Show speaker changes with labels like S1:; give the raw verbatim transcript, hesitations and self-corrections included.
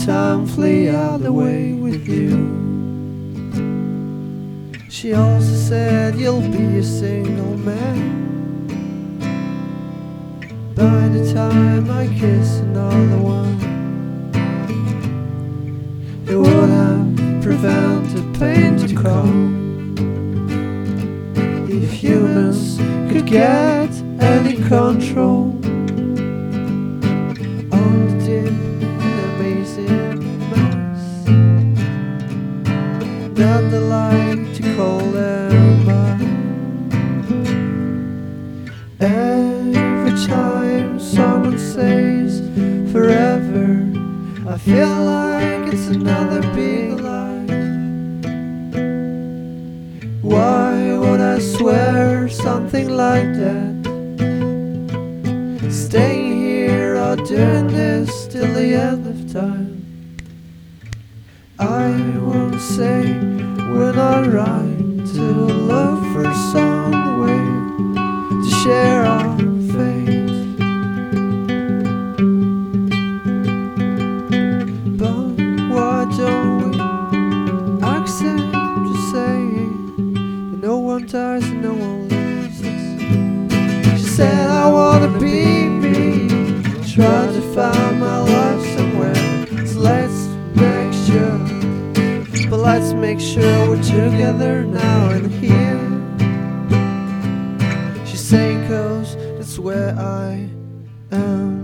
S1: time flee out the way with you. She also said you'll be a single man by the time I kiss another one. It would have prevented pain to come if humans could get any control on the deep and amazing mess that they like to call their mind. Every time someone says forever, I feel like it's another big lie. Why would I swear something like that? Staying here or doing this till the end of time. I won't say we're not right to look for some way to share our fate, but why don't we accept just saying that no one dies and no one lives? She said I wanna be me, try to find my life somewhere. So let's make sure, but let's make sure we're together now and here. She's saying 'cause that's where I am.